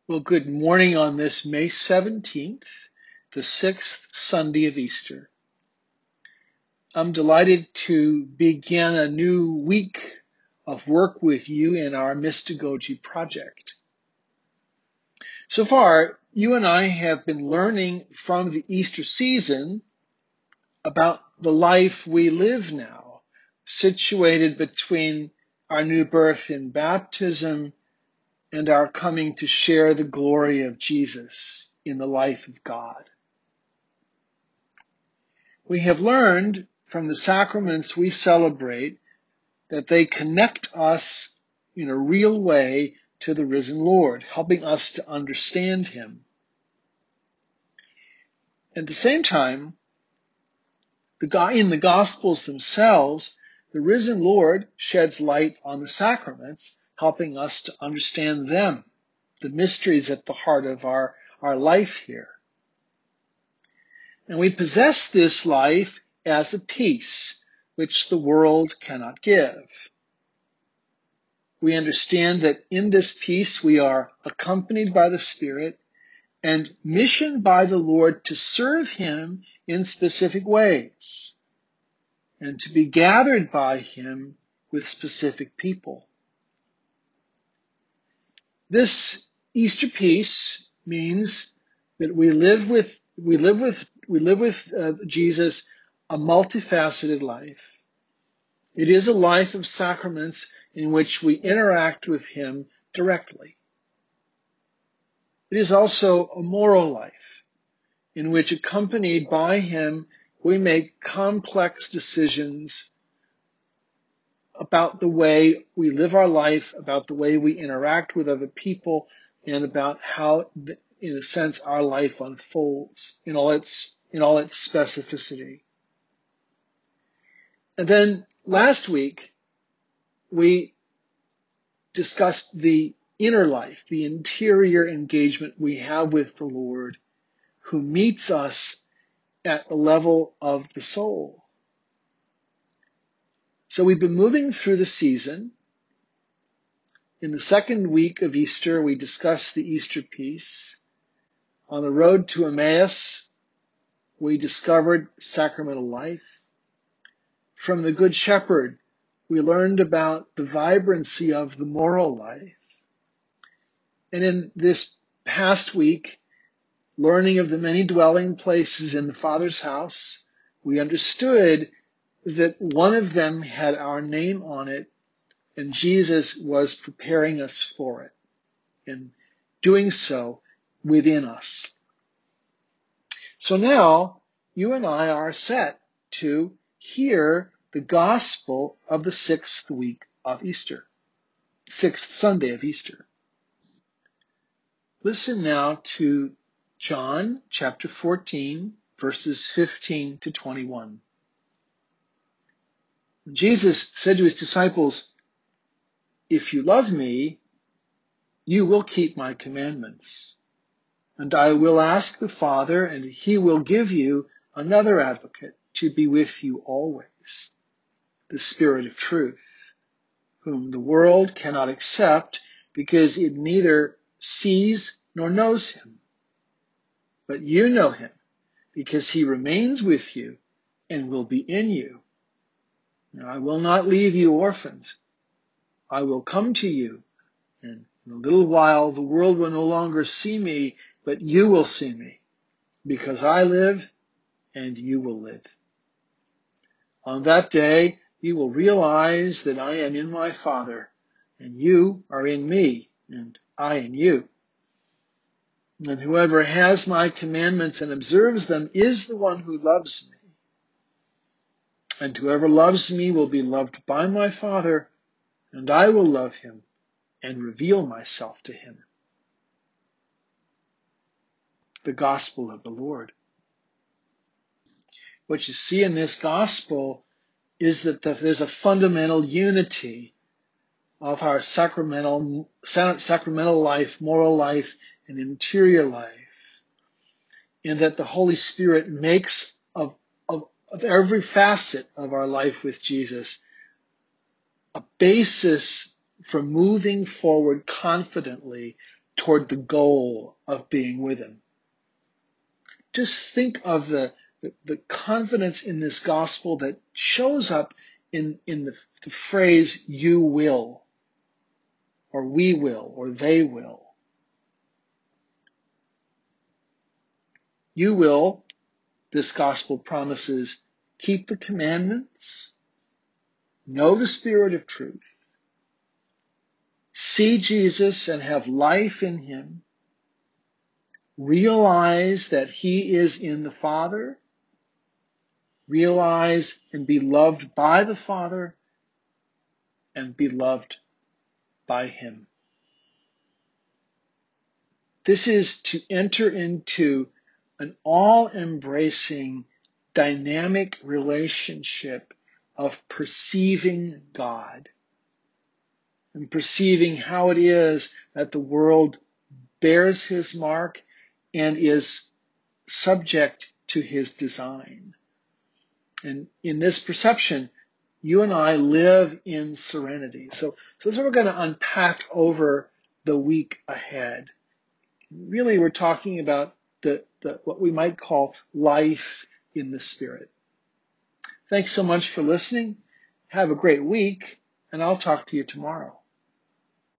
Well, good morning on this May 17th, the sixth Sunday of Easter. I'm delighted to begin a new week of work with you in our Mystagogy project. So far, you and I have been learning from the Easter season about the life we live now, situated between our new birth in baptism and our coming to share the glory of Jesus in the life of God. We have learned from the sacraments we celebrate that they connect us in a real way to the risen Lord, helping us to understand him. At the same time, in the Gospels themselves, the risen Lord sheds light on the sacraments, helping us to understand them, the mysteries at the heart of our life here. And we possess this life as a peace which the world cannot give. We understand that in this peace we are accompanied by the Spirit and missioned by the Lord to serve him in specific ways and to be gathered by him with specific people. This Easter peace means that we live with Jesus a multifaceted life. It is a life of sacraments in which we interact with him directly. It is also a moral life in which, accompanied by him, we make complex decisions about the way we live our life, about the way we interact with other people, and about how, in a sense, our life unfolds in all its specificity. And then last week, we discussed the inner life, the interior engagement we have with the Lord, who meets us at the level of the soul. So we've been moving through the season. In the second week of Easter, we discussed the Easter peace. On the road to Emmaus, we discovered sacramental life. From the Good Shepherd, we learned about the vibrancy of the moral life. And in this past week, learning of the many dwelling places in the Father's house, we understood that one of them had our name on it, and Jesus was preparing us for it and doing so within us. So now you and I are set to hear the gospel of the sixth week of Easter, sixth Sunday of Easter. Listen now to John chapter 14, verses 15 to 21. Jesus said to his disciples, "If you love me, you will keep my commandments. And I will ask the Father, and he will give you another advocate to be with you always, the Spirit of truth, whom the world cannot accept because it neither sees nor knows him. But you know him because he remains with you and will be in you. Now, I will not leave you orphans. I will come to you, and in a little while the world will no longer see me, but you will see me, because I live and you will live. On that day, you will realize that I am in my Father, and you are in me, and I in you. And whoever has my commandments and observes them is the one who loves me. And whoever loves me will be loved by my Father, and I will love him and reveal myself to him." The gospel of the Lord. What you see in this gospel is that there's a fundamental unity of our sacramental life, moral life, and interior life, and that the Holy Spirit makes of every facet of our life with Jesus a basis for moving forward confidently toward the goal of being with him. Just think of the confidence in this gospel that shows up in the phrase, you will, or we will, or they will. You will, this gospel promises, keep the commandments, know the Spirit of truth, see Jesus and have life in him, realize that he is in the Father, realize and be loved by the Father, and be loved by him. This is to enter into an all-embracing, dynamic relationship of perceiving God and perceiving how it is that the world bears his mark and is subject to his design. And in this perception, you and I live in serenity. So that's what we're going to unpack over the week ahead. Really, we're talking about the what we might call life in the Spirit. Thanks so much for listening. Have a great week, and I'll talk to you tomorrow.